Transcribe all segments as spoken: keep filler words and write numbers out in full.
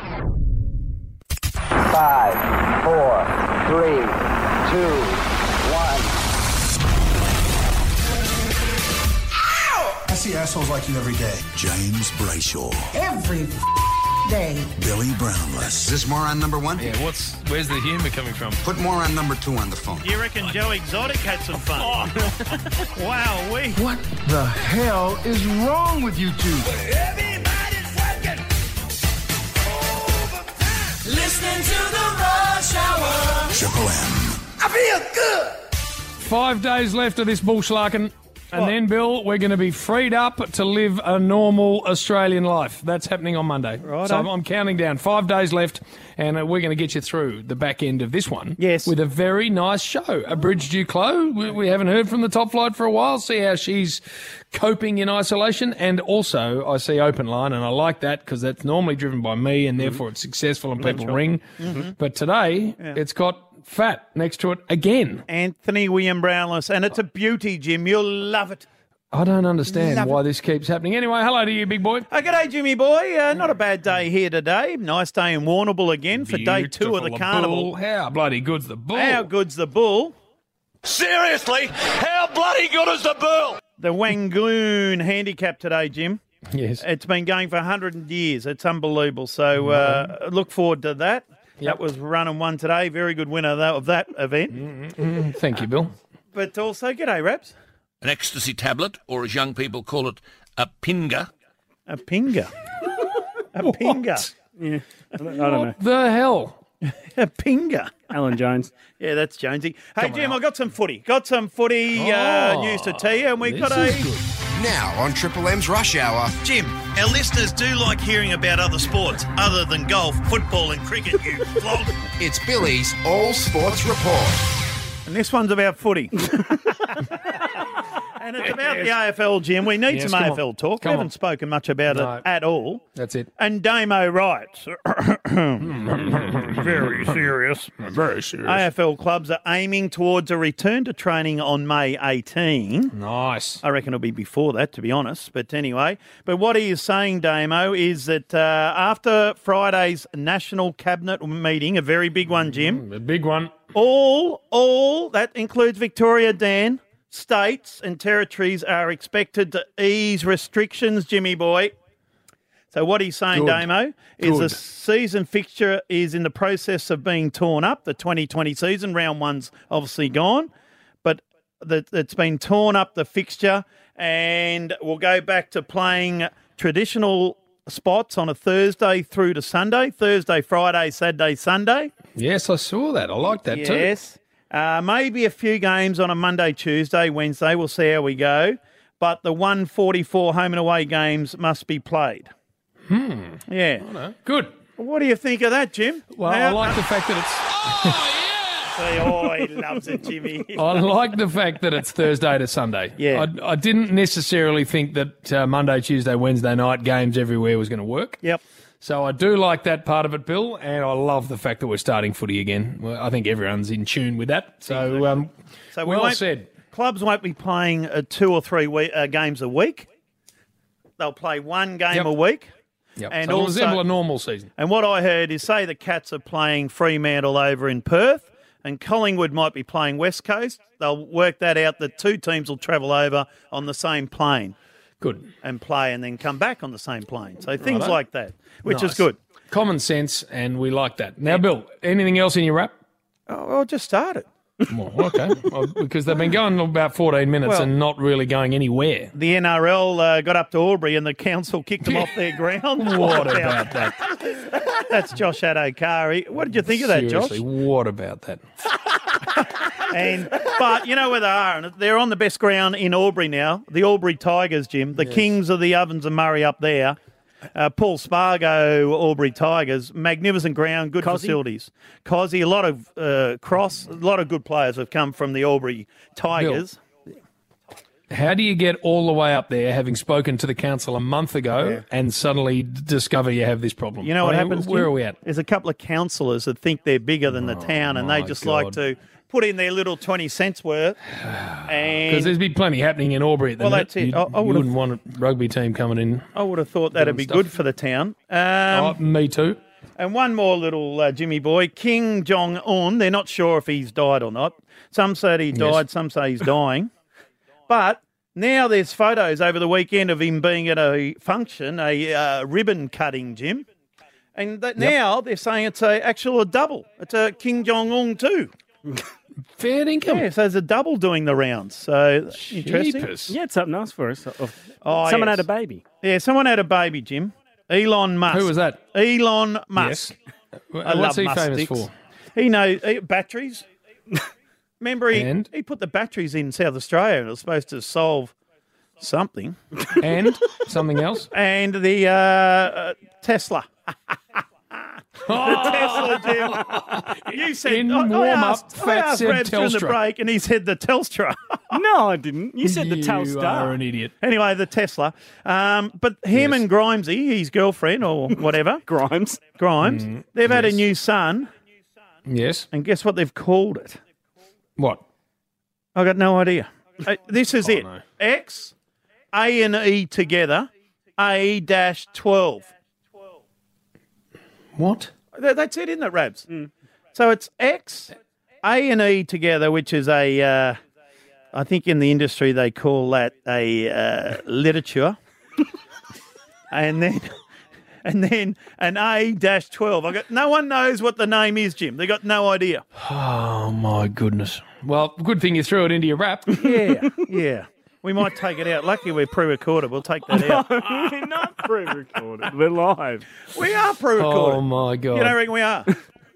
Five, four, three, two, one. I see assholes like you every day. James Brayshaw. Every day. Billy Brownless. Is this moron number one? Yeah, what's where's the humour coming from? Put moron number two on the phone. You reckon Joe Exotic had some fun? Oh. Wow, we. What the hell is wrong with you two? Everybody's working overtime. Listening to the Rush Hour. Triple M. I feel good. Five days left of this bullschlarken. And What? then, Bill, we're going to be freed up to live a normal Australian life. That's happening on Monday. Righto. So I'm, I'm counting down. Five days left, and uh, we're going to get you through the back end of this one. Yes. With a very nice show. Abridged Duclos. We, we haven't heard from the top flight for a while. See how she's coping in isolation. And also, I see Open Line, and I like that because that's normally driven by me, and therefore it's successful and people right. ring. Mm-hmm. But today, it's got Fat next to it again. Anthony William Brownless, and it's a beauty, Jim. You'll love it. I don't understand Love why it. this keeps happening. Anyway, hello to you, big boy. Uh, g'day, Jimmy boy. Uh, not a bad day here today. Nice day in Warrnambool again for day two of the Beautiful carnival. bull. How bloody good's the bull? How good's the bull? Seriously, how bloody good is the bull? The Wangoon handicap today, Jim. Yes. It's been going for one hundred years. It's unbelievable. So uh, look forward to that. Yep. That was run and won today. Very good winner though, of that event. Mm, Thank you, Bill. But also, g'day, Raps. An ecstasy tablet, or as young people call it, a pinga. A pinga. A pinga. Yeah, I don't, I don't know. What the hell? A pinga. Alan Jones. Yeah, that's Jonesy. Hey, Come Jim, on. I got some footy. Got some footy uh, Oh, news to tell you, and we've This got a... is good. Now on Triple M's Rush Hour. Jim, our listeners do like hearing about other sports other than golf, football and cricket, you flog. It's Billy's All Sports Report. And this one's about footy. And it's about the A F L, Jim. We need Yes, some come A F L on. talk. Come we haven't on. spoken much about No. it at all. That's it. And Damo writes, very serious. Very serious. A F L clubs are aiming towards a return to training on May eighteenth. Nice. I reckon it'll be before that, to be honest. But anyway, but what he is saying, Damo, is that uh, after Friday's National Cabinet meeting, a very big one, Jim, The big one. all, all, that includes Victoria, Dan, states and territories are expected to ease restrictions, Jimmy boy. So what he's saying, Good. Damo, is Good. the season fixture is in the process of being torn up. The twenty twenty season, round one's obviously gone, but the, it's been torn up, the fixture, and we'll go back to playing traditional spots on a Thursday through to Sunday, Thursday, Friday, Saturday, Sunday. Yes, I saw that. I like that too. Yes. Uh, maybe a few games on a Monday, Tuesday, Wednesday. We'll see how we go. But the one forty-four home and away games must be played. Hmm. Yeah. Good. What do you think of that, Jim? Well, I like the fact that Say, oh, he loves it, Jimmy. it's. I like the fact that it's Thursday to Sunday. Yeah. I, I didn't necessarily think that uh, Monday, Tuesday, Wednesday night games everywhere was going to work. Yep. So I do like that part of it, Bill, and I love the fact that we're starting footy again. Well, I think everyone's in tune with that. So, um, So we well won't- said. Clubs won't be playing uh, two or three we- uh, games a week. They'll play one game Yep. a week. Yep. And so it'll also- resemble a normal season. And what I heard is, say the Cats are playing Fremantle over in Perth and Collingwood might be playing West Coast. They'll work that out that two teams will travel over on the same plane. Good. And play and then come back on the same plane. So things Righto. like that, which Nice. is good. Common sense, and we like that. Now, Bill, anything else in your wrap? Oh, I just started. Well, okay. Well, because they've been going about fourteen minutes Well- and not really going anywhere. The N R L uh, got up to Albury and the council kicked them off their ground. What about that? That's Josh Adokari. What did you think of that, Seriously, Josh? what about that? And but you know where they are, and they're on the best ground in Albury now. The Albury Tigers, Jim. The Kings of the Ovens and Murray up there. Uh, Paul Spargo, Albury Tigers, magnificent ground, good Cozzy? facilities. Cozzy, a lot of uh, cross, a lot of good players have come from the Albury Tigers. How do you get all the way up there, having spoken to the council a month ago, Yeah. and suddenly d- discover you have this problem? You know what I mean, happens? Where Jim? are we at? There's a couple of councillors that think they're bigger than the town, and they my just God. like to put in their little twenty cents worth. Because And there's been plenty happening in Albury at the Well, minute. that's it. You, I- I you would've- wouldn't want a rugby team coming in. I would have thought that'd Doing be stuff. good for the town. Um, oh, me too. And one more little uh, Jimmy boy, Kim Jong-un. They're not sure if he's died or not. Some say he died, Yes. some say he's dying. But now there's photos over the weekend of him being at a function, a uh, ribbon cutting, Jim. And that Yep. now they're saying it's a actual a double. It's a Kim Jong-un too. Fair income. Yeah, so there's a double doing the rounds. So interesting. Jeepers. Yeah, it's something else for us. Oh, Someone yes. had a baby. Yeah, someone had a baby, Jim. Elon Musk. Who was that? Elon Musk. Yes. I What's love he Musk famous sticks. for? He knows he, batteries. Remember, he, And? he put the batteries in South Australia and it was supposed to solve something. And something else? And the uh, uh, Tesla. The Tesla, Jim. You said In I, I warm-up, asked, I Fat asked said Rabs during the Telstra. break, and he said the Telstra. No, I didn't. You said the You Telstar. are an idiot. Anyway, the Tesla. Um, but him Yes. and Grimesy, his girlfriend or whatever, Grimes. Grimes, Mm, they've had a yes. new son, Yes. and guess what they've called it? What? I got no idea. Uh, this is Oh, it. no. X, A and E together, A dash twelve. What? That- That's it, isn't it, Rabs? So it's X, A and E together, which is a, uh, I think in the industry they call that a uh, literature. and then and then an A dash twelve. I got no one knows what the name is, Jim. They got no idea. Oh, my goodness. Well, good thing you threw it into your rap. Yeah, yeah. We might take it out. Lucky we're pre-recorded. We'll take that out. We're not pre-recorded. We're live. We are pre-recorded. Oh, my God. You don't reckon we are?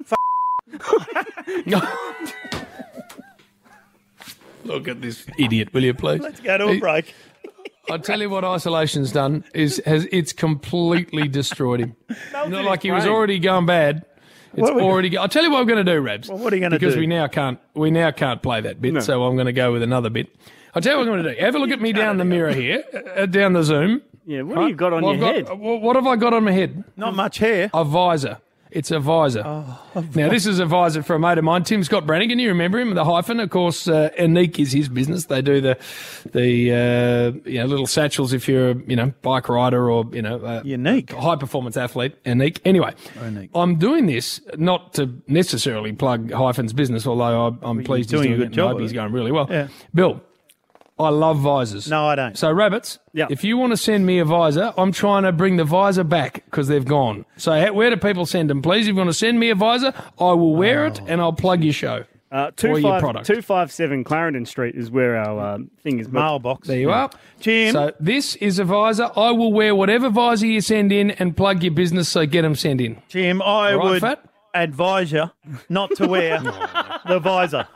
Look at this idiot, will you please? Let's go to a break. I'll tell you what isolation's done is has it's completely destroyed him. Not like he was brain. already going bad. It's What are we- already. Go- I'll tell you what I'm going to do, Rabs. Well, what are you gonna because do? we now can't. We now can't play that bit, so I'm going to go with another bit. I'll tell you what I'm going to do. Have a look at me down the mirror here, uh, down the Zoom. Yeah, what have you got on Well, your I've head? got- wh- What have I got on my head? Not much hair. A visor. It's a visor. Now, this is a visor for a mate of mine, Tim Scott Brannigan. You remember him, the hyphen. Of course, uh, Anique is his business. They do the the uh, you know little satchels if you're a you know bike rider or you know uh, Unique. high performance athlete. Anique. Anyway, Unique. I'm doing this not to necessarily plug Hyphen's business, although I, I'm pleased doing he's a doing good it. and job I hope of he's it. going really well. Yeah. Bill, I love visors. No, I don't. So, Rabbits, Yeah. if you want to send me a visor, I'm trying to bring the visor back because they've gone. So, how, where do people send them, please? If you want to send me a visor, I will wear it and I'll plug your show Uh, or two your five product. two five seven Clarendon Street is where our um, thing is. Mailbox. There you are. Jim. So, this is a visor. I will wear whatever visor you send in and plug your business, so get them sent in. Jim, I All right, would Fat? advise you not to wear the visor.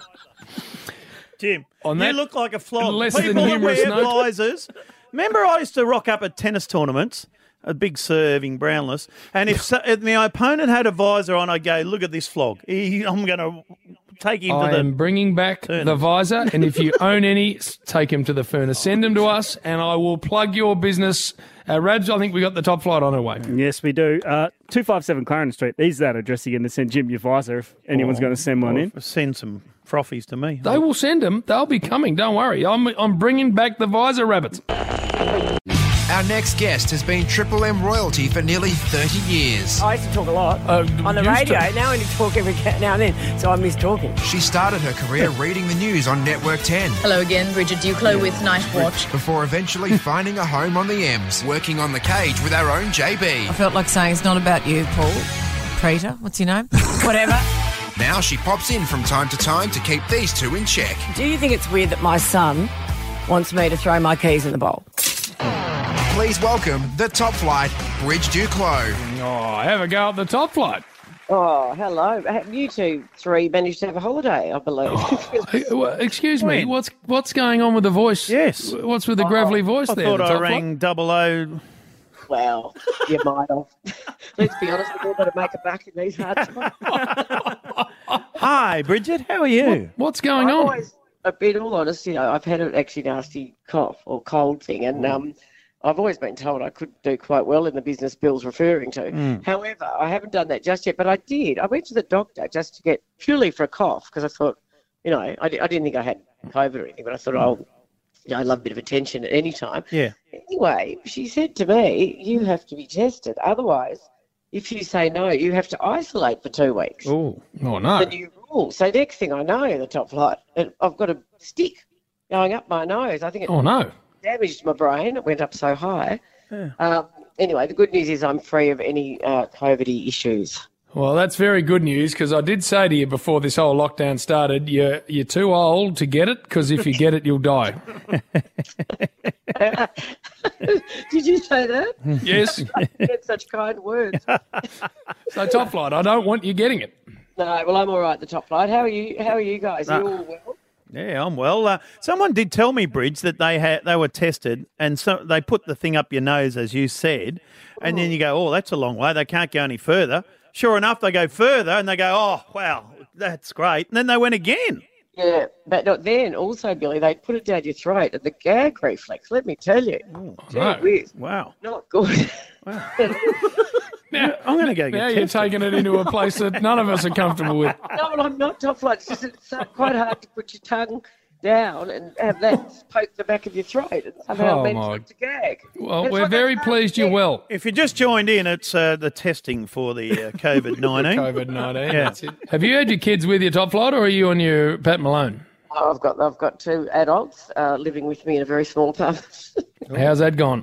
Jim, On you that look like a flog. less than People that humorous wear note. visors. Remember, I used to rock up at tennis tournaments, a big serving Brownless, and if, so, if my opponent had a visor on, I'd go, "Look at this flog. He, I'm going to take him I to the." am bringing back Furnace. the visor, and if you own any, s- take them to the furnace. Send them to us, and I will plug your business. Uh, Rabs, I think we got the top flight on our way. Yes, we do. Uh, two five seven Clarendon Street. Is that address you're going to send Jim your visor if anyone's going to send one in? Send some frothies to me. They will send them. They'll be coming. Don't worry. I'm I'm bringing back the visor, Rabbits. Our next guest has been Triple M royalty for nearly thirty years. I used to talk a lot Uh, on the used radio. to. Now I only talk every ca- now and then, so I miss talking. She started her career reading the news on Network ten. Hello again, Bridget Duclos with Night Watch. Before eventually finding a home on the M's, working on the cage with our own J B. I felt like saying it's not about you, Paul. Preter, what's your name? Whatever. Now she pops in from time to time to keep these two in check. Do you think it's weird that my son wants me to throw my keys in the bowl? Please welcome the top flight, Bridge Duclos. Oh, have a go at the top flight. Oh, hello. Have you two three managed to have a holiday, I believe? Hey, well, excuse me. What's what's going on with the voice? Yes. What's with the gravelly voice I there? thought the I top rang double O. Well, you might have. Let's be honest, we've all got to make it back in these hard times. Hi, Bridget. How are you? What's going I'm on? always, a bit all honest, you know, I've had an actually nasty cough or cold thing, and um, I've always been told I could do quite well in the business Bill's referring to. Mm. However, I haven't done that just yet, but I did. I went to the doctor just to get purely for a cough because I thought, you know, I, di- I didn't think I had COVID or anything, but I thought, oh, you know, I love a bit of attention at any time. Yeah. Anyway, she said to me, you have to be tested. Otherwise, if you say no, you have to isolate for two weeks. Oh, oh no. The new rule. So next thing I know, in the top flight, I've got a stick going up my nose. I think it oh, no. damaged my brain. It went up so high. Yeah. Um, anyway, the good news is I'm free of any uh, COVID issues. Well, that's very good news because I did say to you before this whole lockdown started, you're, you're too old to get it because if you get it, you'll die. Did you say that? Yes. I get such kind words. So, top flight, I don't want you getting it. No, well, I'm all right, the top flight. How are you? How are you guys? Are you all well? Yeah, I'm well. Uh, someone did tell me, Bridge, that they had they were tested, and so they put the thing up your nose, as you said, and then you go, oh, that's a long way. They can't go any further. Sure enough, they go further, and they go, oh, wow, that's great. And then they went again. Yeah, but not then also, Billy, they put it down your throat and the gag reflex, let me tell you. Oh, gee no. whiz, Wow. not good. Wow. Now, I'm going to go get Now tested. you're taking it into a place that none of us are comfortable with. No, well, I'm not top flight. It's just it's uh, quite hard to put your tongue down and have that poke the back of your throat and somehow Oh, manage my- not to gag. Well, It's we're like very a- pleased you're well. If you just joined in, it's uh, the testing for the uh, COVID nineteen. COVID nineteen, Yeah. that's it. Have you had your kids with you, top flight, or are you on your Pat Malone? Oh, I've got I've got two adults uh, living with me in a very small apartment. How's that gone?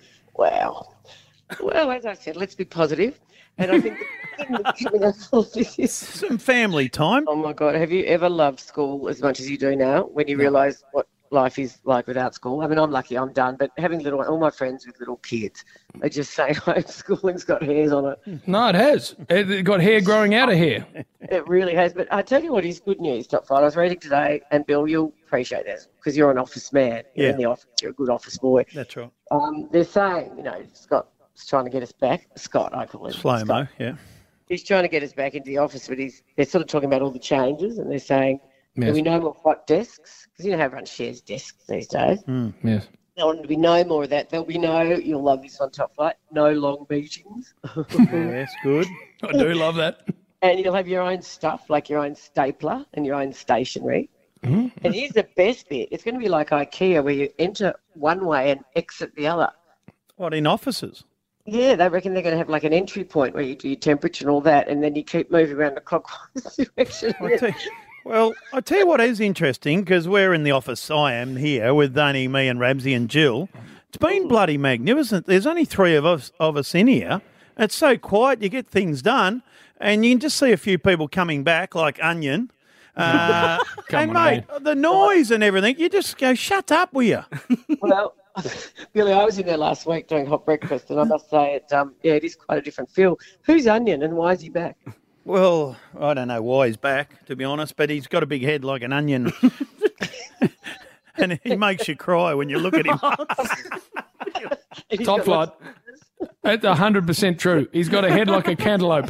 Wow. Well, as I said, let's be positive. And I think the thing that's coming out of this is... Some family time. Oh, my God. Have you ever loved school as much as you do now when you realise what life is like without school? I mean, I'm lucky I'm done, but having little, all my friends with little kids, they just say homeschooling's got hairs on it. No, it has. It got hair growing out of hair. It really has. But I tell you what is good news, Top Flight. I was reading today, and Bill, you'll appreciate this because you're an office man. You're Yeah. in the office. You're a good office boy. That's right. Um, they're saying, you know, Scott's trying to get us back. Scott, I call him. Slow-mo, Scott. yeah. He's trying to get us back into the office, but he's they're sort of talking about all the changes, and they're saying Yes. there'll be no more hot desks because you know how everyone shares desks these days. Mm. Yes. There'll be no more of that. There'll be no, you'll love this on Top Flight, no long meetings. Yes, good. I do love that. And you'll have your own stuff, like your own stapler and your own stationery. Mm-hmm. And here's the best bit. It's going to be like IKEA where you enter one way and exit the other. What, in offices? Yeah, they reckon they're going to have like an entry point where you do your temperature and all that, and then you keep moving around the clockwise direction. I tell you- Well, I tell you what is interesting, because we're in the office, I am here, with only me and Ramsey and Jill. It's been bloody magnificent. There's only three of us of us in here. It's so quiet, you get things done, and you can just see a few people coming back, like Onion. Uh, Come and, on, mate, the noise and everything, you just go, shut up, will you? Well, Billy, I was in there last week doing hot breakfast, and I must say, it, um, yeah, it is quite a different feel. Who's Onion, and why is he back? Well, I don't know why he's back, to be honest, but he's got a big head like an onion. And he makes you cry when you look at him. Top Flight. That's one hundred percent true. He's got a head like a cantaloupe.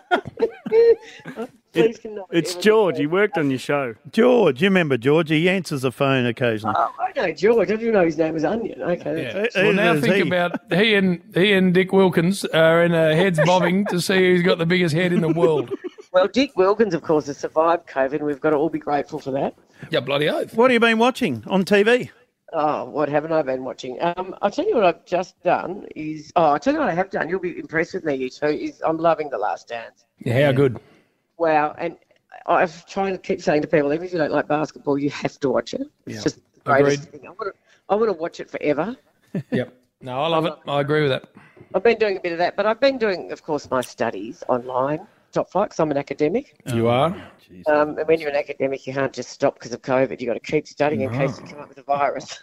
Please can It's George. He worked on your show. George, you remember George? He answers the phone occasionally. Oh, I know George. I didn't know his name was Onion. Okay. Yeah. that's- Well, now Is think he? about he and he and Dick Wilkins are in a heads bobbing to see who's got the biggest head in the world. Well, Dick Wilkins, of course, has survived COVID, and we've got to all be grateful for that. Yeah, bloody oath. What have you been watching on T V? Oh, what haven't I been watching? Um, I'll tell you what I've just done is... Oh, I'll tell you what I have done. You'll be impressed with me, you two, is I'm loving The Last Dance. Yeah, how good. Wow, and I've tried to keep saying to people, even if you don't like basketball, you have to watch it. It's Yeah. just the greatest Agreed. thing. I want to, I want to watch it forever. Yep. No, I love it. I agree with that. I've been doing a bit of that, but I've been doing, of course, my studies online, Top Flight, because I'm an academic. You are? Um, and when you're an academic, you can't just stop because of COVID. You've got to keep studying in case you come up with a virus.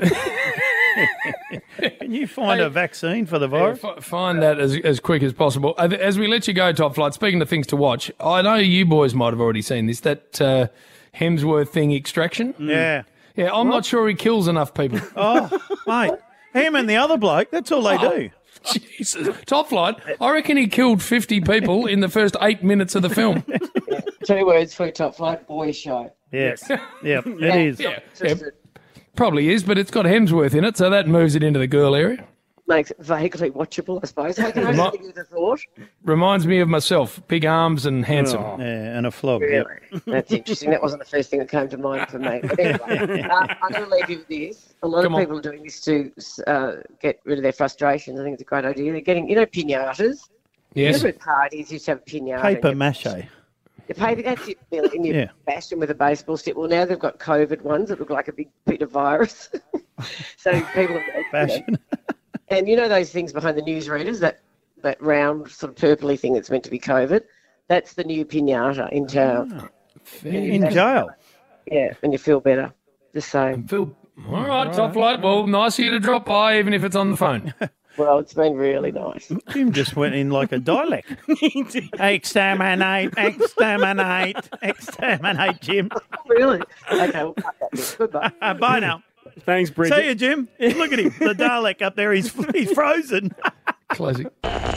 Can you find Hey, a vaccine for the Yeah, virus? f- find that as, as quick as possible. Uh, As we let you go, Top Flight, speaking of things to watch, I know you boys might have already seen this, that uh, Hemsworth thing, Extraction. Yeah. Yeah, I'm not sure he kills enough people. Oh, mate. Him and the other bloke, that's all they do. Jesus. Top Flight, I reckon he killed fifty people in the first eight minutes of the film. Two words for a Top Flight, boy show. Yes. Yep, it is. Yeah, yeah, probably is, but it's got Hemsworth in it, so that moves it into the girl area. Makes it vaguely watchable, I suppose. How can I Remi- just give it a thought? Reminds me of myself. Big arms and handsome. Yeah, and a flog. Really? Yep. That's interesting. That wasn't the first thing that came to mind for me. But anyway, um, I'm going to leave you with this. A lot Come of on. people are doing this to uh, get rid of their frustrations. I think it's a great idea. They're getting, you know, pinatas. Yes. Remember at parties, you used to have pinata. Paper and mache. You paper, that's it, Bill, and you Yeah. bash them with a baseball stick. Well, now they've got COVID ones that look like a big bit of virus. So people are Fashion. And you know those things behind the newsreaders, that, that round sort of purpley thing that's meant to be COVID? That's the new pinata in town. In, in jail. Yeah, and you feel better. Just saying. Feel, all right, top flight. Well, nice of you to drop by, even if it's on the phone. Well, it's been really nice. Jim just went in like a dialect. Exterminate, exterminate, exterminate, Jim. Really? Okay, we'll cut that bit. Goodbye. Uh, bye now. Thanks, Bridget. See you, Jim. Look at him. The Dalek up there. He's he's frozen. Classic.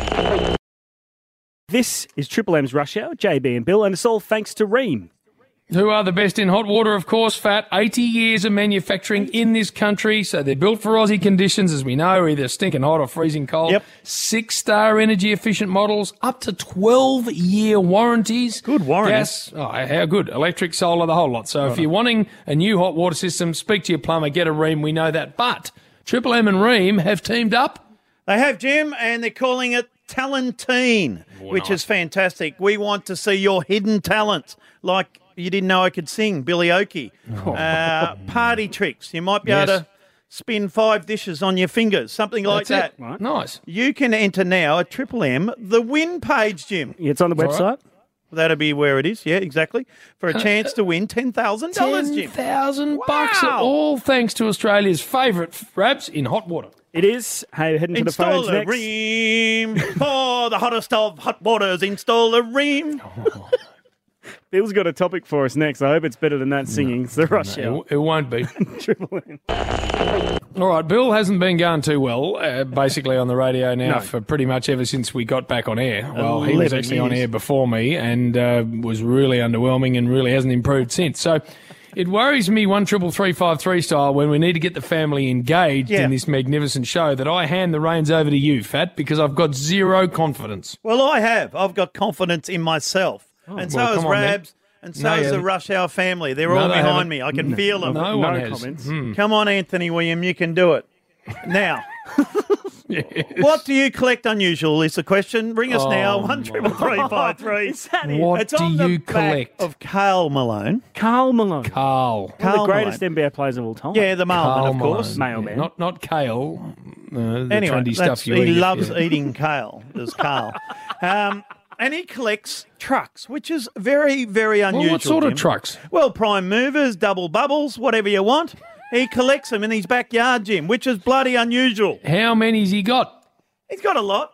This is Triple M's Rush Hour, J B and Bill, and it's all thanks to Ream. Who are the best in hot water, of course, Fat. eighty years of manufacturing in this country, so they're built for Aussie conditions, as we know, either stinking hot or freezing cold. Yep. Six-star energy-efficient models, up to twelve-year warranties. Good warranty. Gas, oh, how good. Electric, solar, the whole lot. So if you're wanting a new hot water system, speak to your plumber, get a Ream, we know that. But Triple M and Ream have teamed up. They have, Jim, and they're calling it Talentine, which is fantastic. We want to see your hidden talents, like you didn't know I could sing, Billy Oakey. Uh, party tricks. You might be Yes. able to spin five dishes on your fingers, something like That's that. it. Nice. You can enter now at Triple M, the win page, Jim. It's on the All website. right. That'll be where it is, yeah, exactly, for a chance to win ten thousand dollars, ten Jim. thousand bucks, Wow. all thanks to Australia's favourite Rabs in hot water. It is. Hey, heading to the Install phones a next. Ream for the hottest of hot waters. Install a Ream. Bill's got a topic for us next. I hope it's better than that singing. It's the Rush Hour. It, it won't be. Triple M. All right, Bill hasn't been going too well, uh, basically on the radio now No. for pretty much ever since we got back on air. Well, he was eleven actually on years. air before me and uh, was really underwhelming and really hasn't improved since. So it worries me one triple three five three style when we need to get the family engaged Yeah. in this magnificent show that I hand the reins over to you, Fat, because I've got zero confidence. Well, I have. I've got confidence in myself. and so well, has come on, then. Rabs, and so No, is you the haven't. Rush Hour family. They're No, all they behind haven't. me. I can feel them. No, No one has. comments. Hmm. Come on, Anthony William, you can do it. Now, what do you collect unusual is the question. Bring us now, Oh, one triple three five three. What It's do on the you back collect? of Carl Malone. Carl Malone. Carl. One of Carl the greatest Malone. N B A players of all time. Yeah, the mailman, Carl of course. Malone. Mailman. Not not kale. Uh, the Anyway, trendy that's- stuff you he eat. loves yeah. eating kale, does Carl. Um, and he collects trucks, which is very, very unusual. Well, what sort of Jim. trucks? Well, prime movers, double bubbles, whatever you want. He collects them in his backyard, Jim, which is bloody unusual. How many's he got? He's got a lot.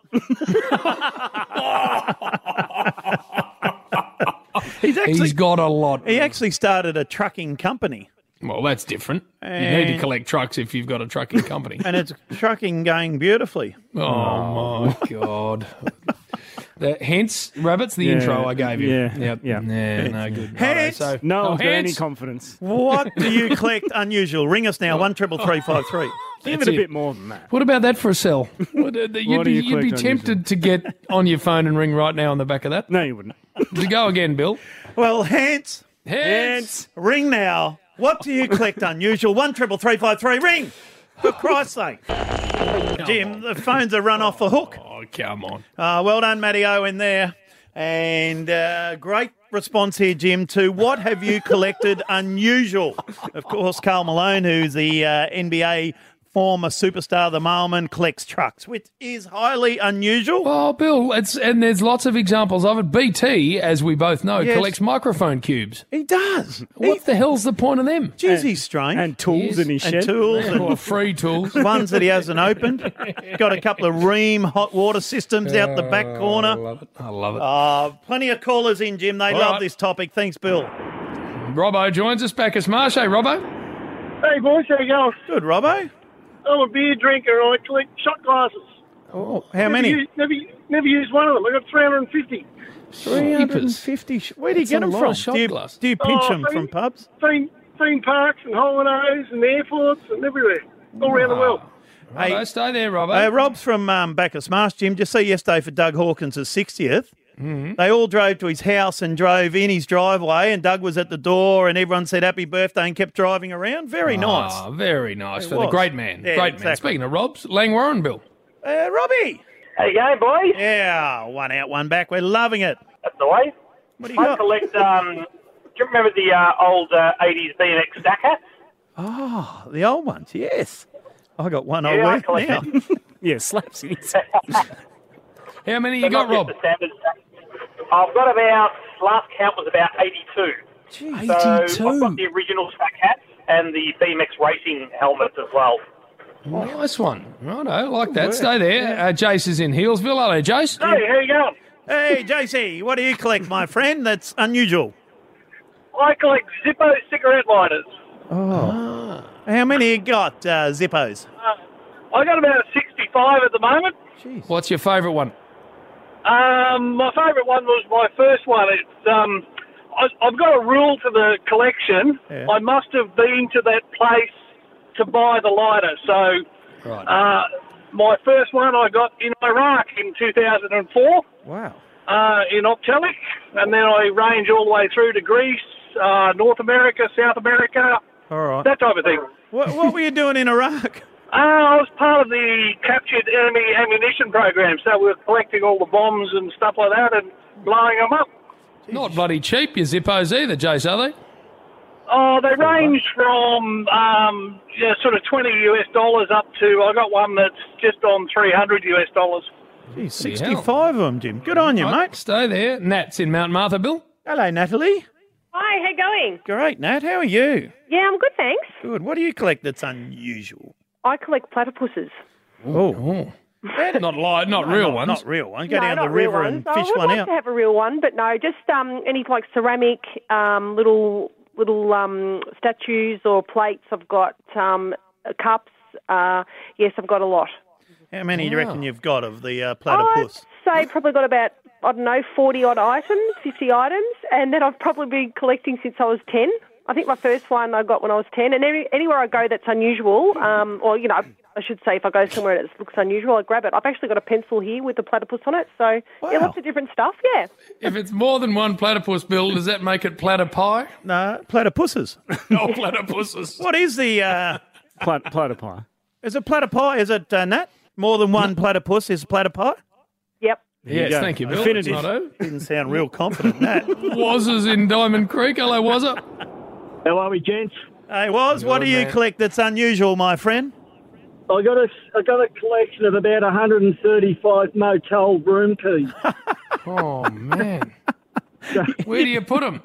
He's actually He's got a lot. he actually started a trucking company, Well, that's different. You need to And- collect trucks if you've got a trucking company. and it's trucking going beautifully. Oh, my God. The, hence, Rabbits, the Yeah, intro I gave you. yeah, Yep. yeah. Yeah, no good. Hence- Righto, so, No oh, one's got any hence, confidence. What do you collect unusual? Ring us now, one triple three five three. Give That's it a it. bit more than that. What about that for a sell? What, uh, you'd What do be, you you'd be collect tempted to get on your phone and ring right now on the back of that. No, you wouldn't. To go again, Bill. Well, hence, Hence. ring now. What do you collect unusual? One triple three five three. Ring, for Christ's sake. Jim, the phones are run off the hook. Oh, come on. Uh, well done, Matty O, in there. And uh, great response here, Jim, to what have you collected unusual? Of course, Karl Malone, who's the uh, N B A former superstar, the mailman, collects trucks, which is highly unusual. Oh, Bill, it's and there's lots of examples of it. B T, as we both know, Yes. collects microphone cubes. He does. What the hell's the point of them? Jeez, he's strange. And tools Yes. in his And shed. tools and Or free tools. ones that he hasn't opened. Got a couple of Ream hot water systems out the back I corner. love it. I love it. Uh, plenty of callers in, Jim. They All love right. this topic. Thanks, Bill. Robbo joins us back as Marche. Robbo? Hey, boys, how you going? Good, Robbo. I'm a beer drinker. I collect shot glasses. Oh, how Never many? Used, never, never used one of them. I got three hundred fifty. three hundred fifty. Sh- Where do you That's get a them lot from? of shot Do you, glasses. do you pinch Oh, them theme- from pubs? Theme, theme parks and holidays and airports and everywhere. All around the world. Hey, Hey, stay there, Robbo. uh, Rob's from um, Bacchus Marsh, Jim. Just see yesterday for Doug Hawkins' sixtieth. Mm-hmm. They all drove to his house and drove in his driveway, and Doug was at the door, and everyone said happy birthday and kept driving around. Very nice. Ah, very nice It for was. the great man. Yeah, great man. exactly. Speaking of Robs, Lang Warren, Bill. Uh, Robbie. How you going, boys? Yeah, one out, one back. We're loving it. That's the way. What do you I got? collect, um, do you remember the uh, old uh, eighties B M X stack hats? Oh, the old ones, yes. I got one Yeah, old I week collect now. them. Yeah, slaps it. How many They're you got, not Rob? just the standard stack. I've got about, last count was about eighty-two. Jeez. So eighty-two. I've got the original stack hats and the B M X racing helmets as well. Nice one. Righto, like that. Stay there. Uh, Jace is in Healesville. Hello, Jace. Hey, how you going? Hey, J C, what do you collect, my friend? That's unusual. I collect Zippo cigarette lighters. Oh. How many you got, uh, Zippos? Uh, I got about sixty-five at the moment. What's your favourite one? Um, my favourite one was my first one. It's um, I, I've got a rule to the collection. Yeah. I must have been to that place to buy the lighter. So, Right. uh, my first one I got in Iraq in two thousand four. Wow. Uh, in Optelic, and then I range all the way through to Greece, uh, North America, South America, All right. that type of thing. What, what were you doing in Iraq? Uh, I was part of the captured enemy ammunition program, so we were collecting all the bombs and stuff like that and blowing them up. Not bloody cheap, your Zippos either, Jace, are they? Oh, they range from um, yeah, sort of twenty US dollars up to, I got one that's just on three hundred US dollars. Geez, sixty-five of them, Jim. Good on you, Right, mate. Stay there. Nat's in Mount Martha, Bill. Hello, Natalie. Hi, how you going? Great, Nat. How are you? Yeah, I'm good, thanks. Good. What do you collect that's unusual? I collect platypuses. Oh. Not li- not No, real not- ones. Not real ones. Go no, down not the real river ones. and fish I would one like out. to have a real one, but no, just um, any like ceramic um, little little um, statues or plates. I've got um, cups. Uh, yes, I've got a lot. How many do you reckon you've got of the uh, I'd platypus? say probably got about, I don't know, forty odd items, fifty items, and then I've probably been collecting since I was ten. I think my first one I got when I was ten, and any, anywhere I go that's unusual, um, or, you know, I should say if I go somewhere that looks unusual, I grab it. I've actually got a pencil here with the platypus on it, so yeah, lots of different stuff, yeah. If it's more than one platypus, Bill, does that make it platter pie? No, platypuses. Oh, platypuses. What is the... Uh, Plat- platypie. is it platypie? Is it, uh, Nat? More than one platypus is platypie? Yep. Yes, thank you, Bill. Definitive. Righto. Didn't sound real confident, Nat. Wazza's in Diamond Creek. Hello, Wazza. How are we, gents? Hey, Woz, what do Good, you man. collect that's unusual, my friend? I got a, I got a collection of about one hundred thirty-five motel room keys. Oh, man. Where do you put them?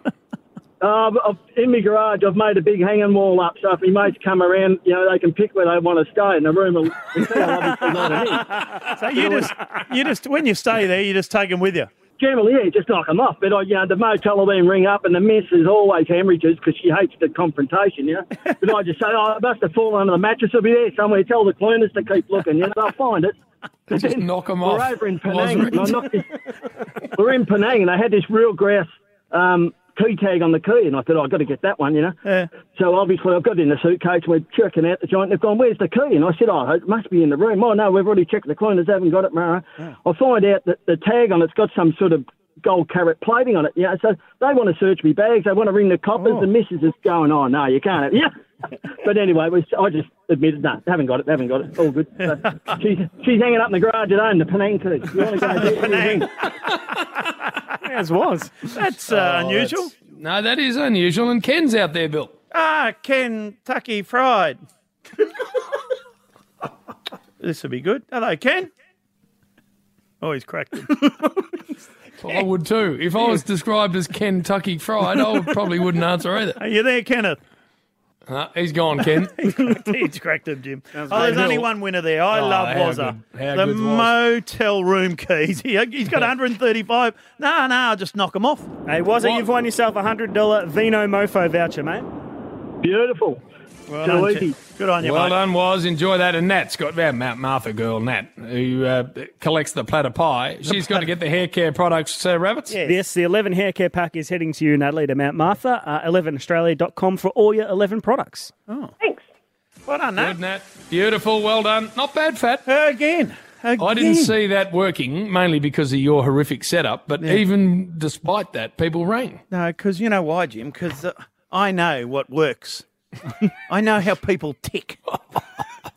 Uh, I've- in my garage, I've made a big hanging wall up, so if my mates come around, you know, they can pick where they want to stay, and the room will be obviously not in. So you just, you just, when you stay there, you just take them with you. Generally, yeah, just knock them off. But, I, you know, the motel will then ring up, and the missus always hemorrhages because she hates the confrontation, you know. But I just say, oh, it must have fallen under the mattress. It'll be there somewhere. Tell the cleaners to keep looking, you know. They'll find it. But Just then knock 'em we're off. over in Was Penang. and I it? knocked this, we're in Penang, and they had this real grouse um, key tag on the key, and I thought, oh, I've got to get that one, you know. Yeah. So obviously I've got it in the suitcase, we're checking out the joint, and they've gone, where's the key? And I said, oh, it must be in the room. Oh, no, we've already checked, the cleaners haven't got it, Mara. Yeah. I find out that the tag on it's got some sort of gold carat plating on it, you know, so they want to search me bags, they want to ring the coppers, Oh. the missus is going, oh, no, you can't have, yeah. But anyway, we, I just admitted, no, haven't got it, haven't got it, all good. So she's, she's hanging up in the garage at home, the Penang key. You want to go get anything? As was. That's uh, Oh, unusual. that's- No, that is unusual. And Ken's out there, Bill. Ah, Kentucky Fried. This will be good. Hello, Ken. Oh, he's cracked it. I would too. If I was described as Kentucky Fried, I would, probably wouldn't answer either. Are you there, Kenneth? Uh, he's gone, Ken. he's, cracked, he's cracked him, Jim. Oh, was there's great. only one winner there. I Oh, love how Wazza. good- how The good's Woz? motel room keys. He, he's got one hundred thirty-five. No, no, I'll just knock them off. Hey, Wazza, What? you've won yourself a one hundred dollars Vino Mofo voucher, mate. Beautiful. Well Too done, easy. Ch- Good on you, Well mate. done, Was. Enjoy that. And Nat's got our Mount Martha girl, Nat, who uh, collects the platter pie. She's got to get the hair care products, Sir Rabbits. Yes. Yes, the eleven hair care pack is heading to you, Natalie, to Mount Martha, uh, eleven australia dot com for all your eleven products. Thanks. Well done, Nat. Good, Nat. Beautiful. Well done. Not bad, Fat. Again. Again. I didn't see that working, mainly because of your horrific setup, but even despite that, people rang. No, because you know why, Jim? Because uh, I know what works. I know how people tick.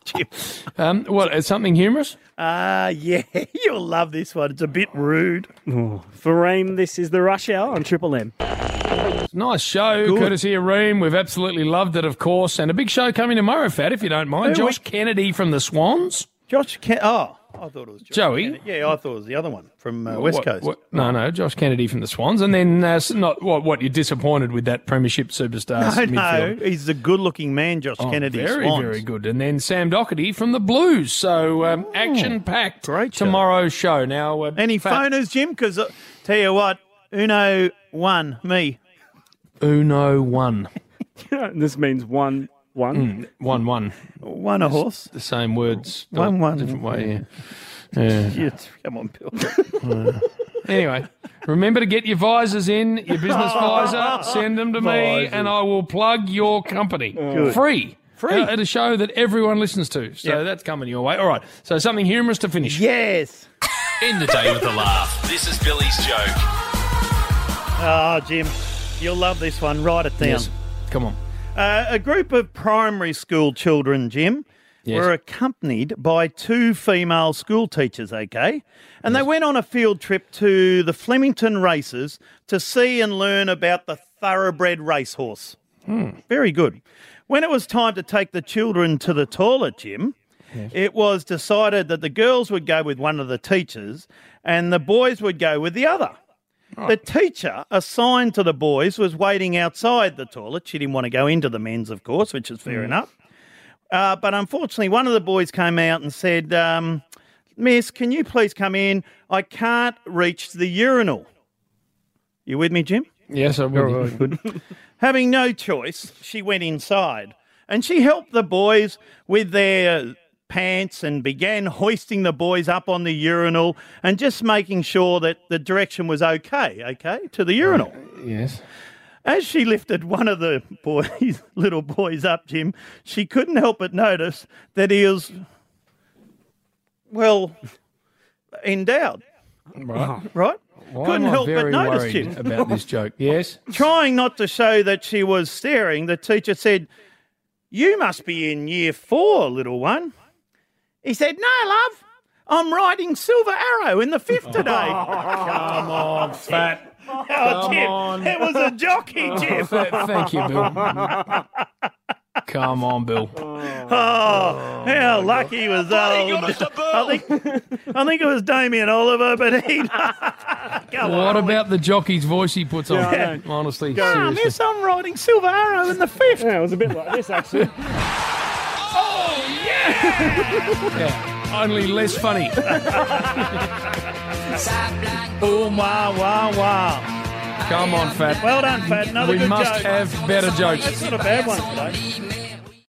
Jim. Um, what, is something humorous? Uh, yeah, you'll love this one. It's a bit rude. Oh, for Ream, this is the Rush Hour on Triple M. Nice show, Good. courtesy of Ream. We've absolutely loved it, of course. And a big show coming tomorrow, Fat, if you don't mind. Who Josh we- Kennedy from the Swans. Josh Ken- Oh, I thought it was Josh Joey? Kennedy. Yeah, I thought it was the other one from uh, West What- Coast. what- no, no, Josh Kennedy from the Swans. And then, uh, s- not what, what, you're disappointed with that premiership superstar No, midfielder. no, he's a good-looking man, Josh Oh, Kennedy. very, Swans. very good. And then Sam Doherty from the Blues. So um, action-packed Great show. tomorrow's show. Now, uh, Any Fat- phoners, Jim? Because uh, tell you what, Uno won me. Uno one. This means one, one. Mm, one, one. Won a horse. The same words. One, one. Different way, yeah. yeah. Yes, come on, Bill. Uh, anyway, remember to get your visors in, your business visor, send them to me, Visors. and I will plug your company. Good. Free. Free. Uh, at a show that everyone listens to. So Yep. that's coming your way. All right. So something humorous to finish. Yes. End the day with a laugh. This is Billy's joke. Oh, Jim, you'll love this one. Write it down. Yes. Come on. Uh, a group of primary school children, Jim, Yes. were accompanied by two female school teachers, okay? And they went on a field trip to the Flemington races to see and learn about the thoroughbred racehorse. Hmm. Very good. When it was time to take the children to the toilet, Jim, it was decided that the girls would go with one of the teachers and the boys would go with the other. The teacher assigned to the boys was waiting outside the toilet. She didn't want to go into the men's, of course, which is fair Mm. enough. Uh, but unfortunately, one of the boys came out and said, um, Miss, can you please come in? I can't reach the urinal. You with me, Jim? Yes, I will. Having no choice, she went inside and she helped the boys with their pants and began hoisting the boys up on the urinal and just making sure that the direction was okay, okay, to the urinal. Yes. As she lifted one of the boys, little boys up, Jim, she couldn't help but notice that he was, well, endowed. Right. Right? Why couldn't am I help very but notice, worried Jim. about this joke? Yes. Trying not to show that she was staring, the teacher said, "You must be in year four, little one." He said, "No, love, I'm riding Silver Arrow in the fifth today." Come on, Fat. Oh, Come Jim, on. it was a jockey, Jim. Th- Thank you, Bill. Come on, Bill. Oh, how lucky was old. I think, I think it was Damien Oliver, but he. Come What on. about the jockey's voice he puts on? Yeah, Honestly, Ah, seriously. miss, I'm riding Silver Arrow in the fifth. Yeah, it was a bit like this, actually. Oh, yeah! Yeah, only less funny. Oh, wow, wow, wow. Come on, Fat. Well done, Fat. Another We good must joke. have better jokes. That's not a bad one today.